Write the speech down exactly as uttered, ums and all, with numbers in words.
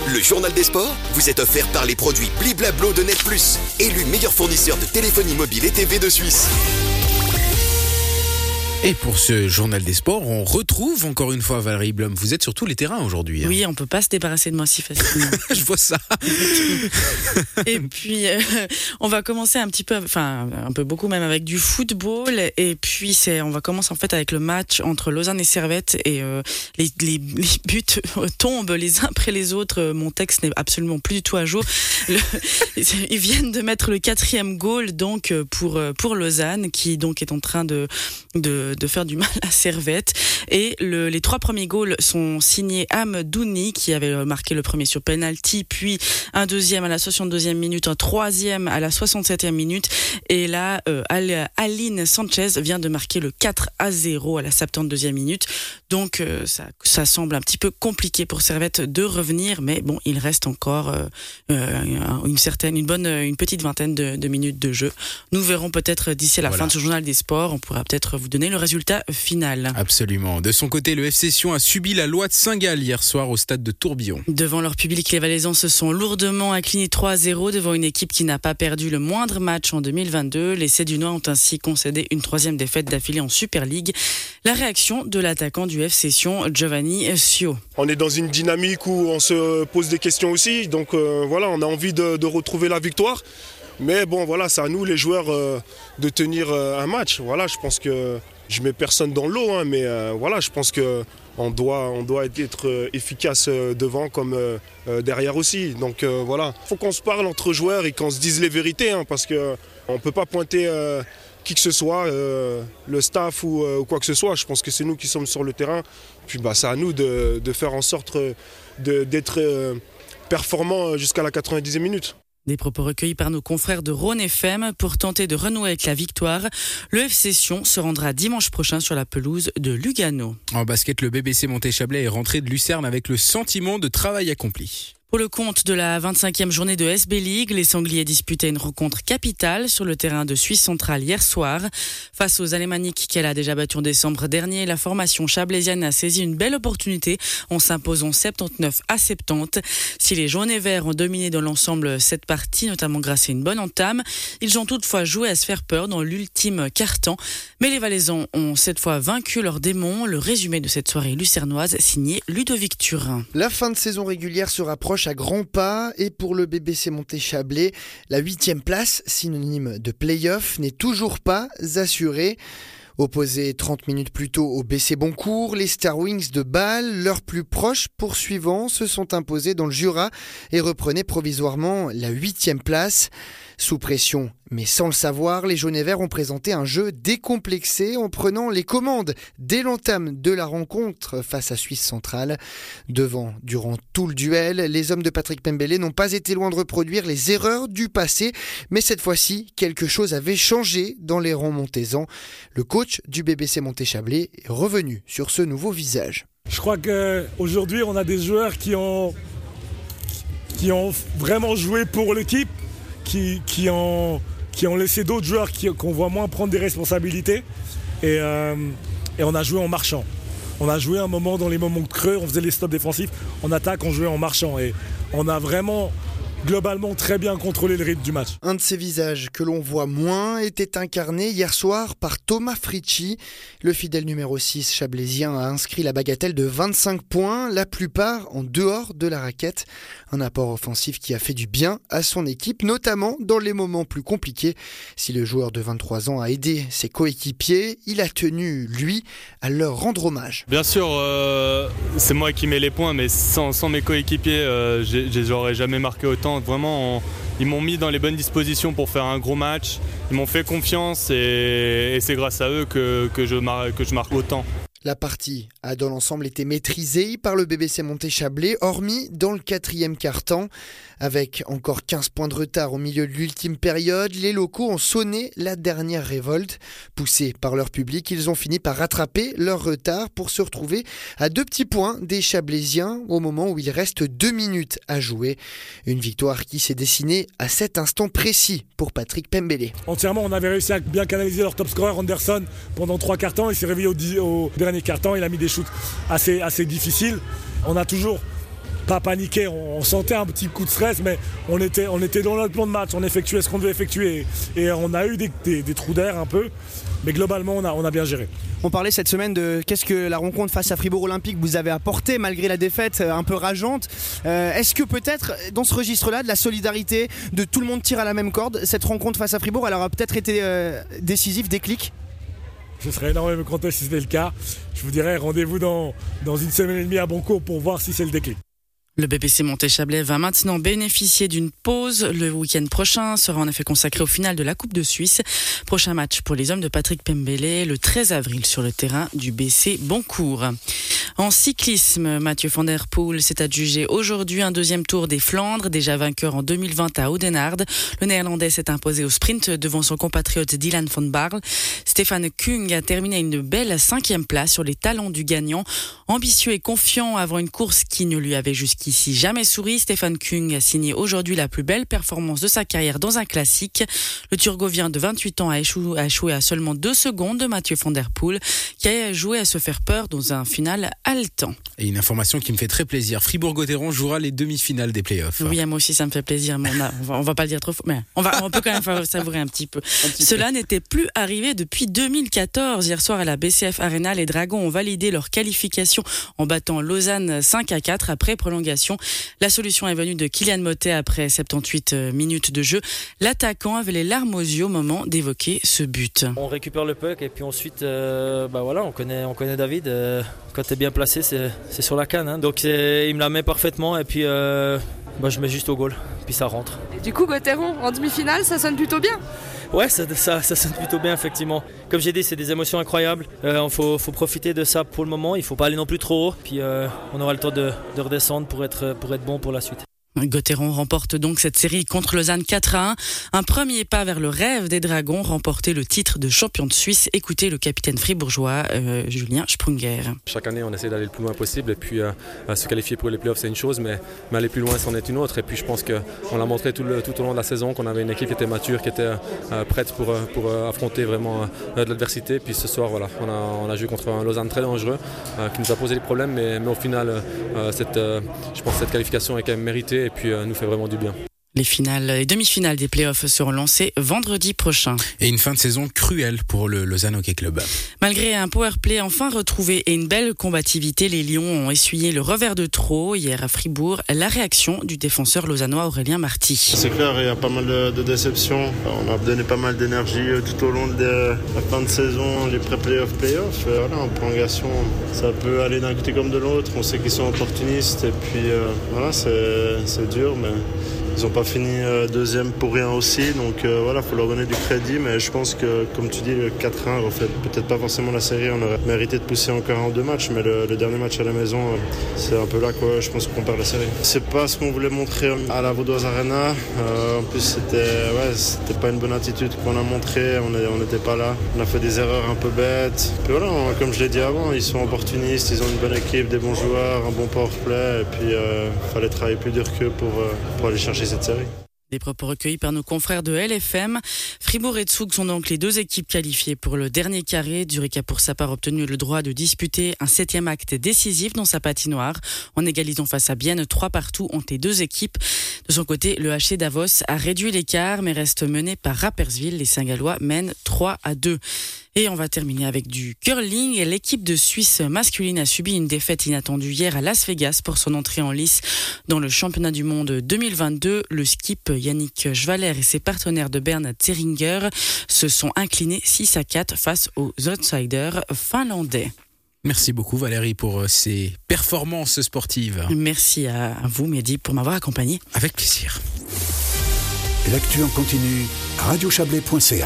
Le journal des sports vous est offert par les produits Bliblablo de Net Plus, élu meilleur fournisseur de téléphonie mobile et T V de Suisse. Et pour ce journal des sports, on retrouve encore une fois Valérie Blum. Vous êtes sur tous les terrains aujourd'hui. Hein. Oui, on peut pas se débarrasser de moi si facilement. Je vois ça. Et puis, euh, on va commencer un petit peu, enfin, un peu beaucoup même avec du football. Et puis, c'est, on va commencer en fait avec le match entre Lausanne et Servette. Et euh, les, les, les buts tombent les uns après les autres. Mon texte n'est absolument plus du tout à jour. Le, ils viennent de mettre le quatrième goal donc pour pour Lausanne, qui donc est en train de de de faire du mal à Servette. Et le, les trois premiers goals sont signés Amdouni, qui avait marqué le premier sur penalty, puis un deuxième à la soixante-deuxième minute, un troisième à la soixante-septième minute. Et là, euh, Aline Sanchez vient de marquer le quatre à zéro à la soixante-deuxième minute. Donc, euh, ça, ça semble un petit peu compliqué pour Servette de revenir, mais bon, il reste encore euh, euh, une certaine, une bonne, une petite vingtaine de, de minutes de jeu. Nous verrons peut-être d'ici la voilà. fin de ce journal des sports, on pourra peut-être vous donner le résultat final. Absolument. De son côté, le F C Sion a subi la loi de Saint-Gall hier soir au stade de Tourbillon. Devant leur public, les Valaisans se sont lourdement inclinés trois à zéro devant une équipe qui n'a pas perdu le moindre match en deux mille vingt-deux. Les Sédunois ont ainsi concédé une troisième défaite d'affilée en Super League. La réaction de l'attaquant du F C Sion, Giovanni Sio. On est dans une dynamique où on se pose des questions aussi. Donc euh, voilà, on a envie de, de retrouver la victoire. Mais bon, voilà, c'est à nous les joueurs euh, de tenir euh, un match. Voilà, je pense que je mets personne dans l'eau, hein, mais euh, voilà, je pense que on doit, on doit être euh, efficace euh, devant comme euh, euh, derrière aussi. Donc euh, voilà, faut qu'on se parle entre joueurs et qu'on se dise les vérités, hein, parce que on peut pas pointer euh, qui que ce soit, euh, le staff ou, euh, ou quoi que ce soit. Je pense que c'est nous qui sommes sur le terrain. Puis bah, c'est à nous de, de faire en sorte de, d'être euh, performants jusqu'à la quatre-vingt-dixième minute. Des propos recueillis par nos confrères de Rhône F M pour tenter de renouer avec la victoire. Le F C Sion se rendra dimanche prochain sur la pelouse de Lugano. En basket, le B B C Monté-Chablais est rentré de Lucerne avec le sentiment de travail accompli. Pour le compte de la vingt-cinquième journée de S B League, les Sangliers disputaient une rencontre capitale sur le terrain de Suisse centrale hier soir. Face aux Alémaniques qu'elle a déjà battu en décembre dernier, la formation chablaisienne a saisi une belle opportunité en s'imposant soixante-dix-neuf à soixante-dix. Si les jaunes et verts ont dominé dans l'ensemble cette partie, notamment grâce à une bonne entame, ils ont toutefois joué à se faire peur dans l'ultime quart-temps. Mais les Valaisans ont cette fois vaincu leurs démons. Le résumé de cette soirée lucernoise signé Ludovic Turin. La fin de saison régulière se rapproche à grands pas et pour le B B C Monté-Chablais, la huitième place, synonyme de play-off, n'est toujours pas assurée. Opposés trente minutes plus tôt au B C Boncourt, les Star Wings de Bâle, leurs plus proches poursuivants, se sont imposés dans le Jura et reprenaient provisoirement la huitième place. Sous pression, mais sans le savoir, les jaunes et verts ont présenté un jeu décomplexé en prenant les commandes dès l'entame de la rencontre face à Suisse centrale. Devant, durant tout le duel, les hommes de Patrick Pembele n'ont pas été loin de reproduire les erreurs du passé, mais cette fois-ci, quelque chose avait changé dans les rangs montésans. Le coach du B B C Monté-Chablais est revenu sur ce nouveau visage. Je crois qu'aujourd'hui, on a des joueurs qui ont, qui ont vraiment joué pour l'équipe. Qui, qui, ont, qui ont laissé d'autres joueurs qui, qu'on voit moins prendre des responsabilités et, euh, et on a joué en marchant. On a joué un moment dans les moments creux, on faisait les stops défensifs, en attaque on jouait en marchant et on a vraiment globalement très bien contrôlé le rythme du match. Un de ces visages que l'on voit moins était incarné hier soir par Thomas Fritschi. Le fidèle numéro six chablaisien a inscrit la bagatelle de vingt-cinq points, la plupart en dehors de la raquette. Un apport offensif qui a fait du bien à son équipe, notamment dans les moments plus compliqués. Si le joueur de vingt-trois ans a aidé ses coéquipiers, il a tenu, lui, à leur rendre hommage. Bien sûr, euh, c'est moi qui mets les points, mais sans, sans mes coéquipiers, euh, j'aurais jamais marqué autant. Vraiment, on, ils m'ont mis dans les bonnes dispositions pour faire un gros match. Ils m'ont fait confiance et, et c'est grâce à eux que, que, je mar- que je marque autant. La partie a dans l'ensemble été maîtrisée par le B B C Monté-Chablais, hormis dans le quatrième quart-temps. Avec encore quinze points de retard au milieu de l'ultime période, les locaux ont sonné la dernière révolte. Poussés par leur public, ils ont fini par rattraper leur retard pour se retrouver à deux petits points des Chablaisiens au moment où il reste deux minutes à jouer. Une victoire qui s'est dessinée à cet instant précis pour Patrick Pembele. Entièrement, on avait réussi à bien canaliser leur top scorer Anderson pendant trois quarts-temps. Il s'est réveillé au, au dernier quart-temps, il a mis des shoots assez, assez difficiles. On a toujours pas paniqué, on, on sentait un petit coup de stress, mais on était, on était dans notre plan de match, on effectuait ce qu'on devait effectuer et, et on a eu des, des, des trous d'air un peu, mais globalement on a, on a bien géré. On parlait cette semaine de qu'est-ce que la rencontre face à Fribourg Olympique vous avait apporté malgré la défaite un peu rageante. Euh, est-ce que peut-être dans ce registre-là, de la solidarité, de tout le monde tire à la même corde, cette rencontre face à Fribourg, elle aura peut-être été euh, décisive, déclic ? Je serais énormément content si c'était le cas. Je vous dirais rendez-vous dans, dans une semaine et demie à Boncourt pour voir si c'est le déclic. Le B B C Monté-Chablais va maintenant bénéficier d'une pause. Le week-end prochain sera en effet consacré au final de la Coupe de Suisse. Prochain match pour les hommes de Patrick Pembele le treize avril sur le terrain du B C Boncourt. En cyclisme, Mathieu van der Poel s'est adjugé aujourd'hui un deuxième tour des Flandres, déjà vainqueur en deux mille vingt à Oudenaarde. Le Néerlandais s'est imposé au sprint devant son compatriote Dylan van Baarle. Stéphane Kung a terminé à une belle cinquième place sur les talons du gagnant. Ambitieux et confiant avant une course qui ne lui avait jusqu'ici jamais souri, Stéphane Kung a signé aujourd'hui la plus belle performance de sa carrière dans un classique. Le Turgovien de vingt-huit ans a échoué, a échoué à seulement deux secondes de Mathieu van der Poel, qui a joué à se faire peur dans un final haletant. Et une information qui me fait très plaisir, Fribourg-Gotteron jouera les demi-finales des playoffs. Oui, moi aussi ça me fait plaisir, mais on, a, on, va, on va pas le dire trop fort, mais on, va, on peut quand même faire savourer un petit peu. Un petit Cela peu. N'était plus arrivé depuis deux mille quatorze. Hier soir à la B C F Arena, les Dragons ont validé leur qualification en battant Lausanne cinq à quatre après prolongation. La solution est venue de Kylian Motet après soixante-dix-huit minutes de jeu. L'attaquant avait les larmes aux yeux au moment d'évoquer ce but. On récupère le puck et puis ensuite, euh, bah voilà, on connaît, on connaît David. Euh, quand tu es bien placé, c'est, c'est sur la canne. Hein. Donc il me la met parfaitement et puis euh, bah, je mets juste au goal. Puis ça rentre. Et du coup, Gotteron en demi-finale, ça sonne plutôt bien. Ouais, ça, ça, ça sonne plutôt bien effectivement. Comme j'ai dit, c'est des émotions incroyables. Il euh, faut, faut profiter de ça pour le moment. Il ne faut pas aller non plus trop haut. Puis euh, on aura le temps de, de redescendre pour être, pour être bon pour la suite. Gotteron remporte donc cette série contre Lausanne quatre à un. Un premier pas vers le rêve des Dragons, remporter le titre de champion de Suisse. Écoutez le capitaine fribourgeois euh, Julien Sprunger. Chaque année, on essaie d'aller le plus loin possible et puis euh, se qualifier pour les playoffs, c'est une chose, mais, mais aller plus loin, c'en est une autre. Et puis je pense qu'on l'a montré tout, le, tout au long de la saison, qu'on avait une équipe qui était mature, qui était euh, prête pour, pour euh, affronter vraiment euh, de l'adversité. Puis ce soir, voilà, on a, on a joué contre un Lausanne très dangereux euh, qui nous a posé des problèmes, mais, mais au final, euh, cette, euh, je pense que cette qualification est quand même méritée. Et puis euh, nous fait vraiment du bien. Les finales et demi-finales des playoffs seront lancées vendredi prochain. Et une fin de saison cruelle pour le Lausanne Hockey Club. Malgré un powerplay enfin retrouvé et une belle combativité, les Lions ont essuyé le revers de trop hier à Fribourg. La réaction du défenseur lausannois Aurélien Marty. C'est clair, il y a pas mal de, de déceptions. On a donné pas mal d'énergie tout au long de la fin de saison, les pré-playoffs, playoffs. Voilà, en prolongation, ça peut aller d'un côté comme de l'autre. On sait qu'ils sont opportunistes et puis euh, voilà, c'est, c'est dur, mais ils n'ont pas fini euh, deuxième pour rien aussi, donc euh, voilà, il faut leur donner du crédit, mais je pense que, comme tu dis, le quatre un reflète peut-être pas forcément la série, on aurait mérité de pousser encore en deux matchs, mais le, le dernier match à la maison, euh, c'est un peu là quoi, je pense qu'on perd la série. C'est pas ce qu'on voulait montrer à la Vaudoise Arena, euh, en plus c'était, ouais, c'était pas une bonne attitude qu'on a montré, on n'était pas là, on a fait des erreurs un peu bêtes, puis voilà, on, comme je l'ai dit avant, ils sont opportunistes, ils ont une bonne équipe, des bons joueurs, un bon powerplay, et puis il euh, fallait travailler plus dur qu'eux pour, euh, pour aller chercher cette série. Des propos recueillis par nos confrères de L F M. Fribourg et Zug sont donc les deux équipes qualifiées pour le dernier carré. Zurich a pour sa part obtenu le droit de disputer un septième acte décisif dans sa patinoire. En égalisant face à Bienne, trois partout ont les deux équipes. De son côté, le H C Davos a réduit l'écart mais reste mené par Rapperswil. Les Saint-Gallois mènent trois à deux. Et on va terminer avec du curling. L'équipe de Suisse masculine a subi une défaite inattendue hier à Las Vegas pour son entrée en lice dans le championnat du monde deux mille vingt-deux. Le skip Yannick Schwaller et ses partenaires de Bern Zeringer se sont inclinés six à quatre face aux outsiders finlandais. Merci beaucoup Valérie pour ces performances sportives. Merci à vous Mehdi pour m'avoir accompagné. Avec plaisir. L'actu en continu, radio chablais point c h.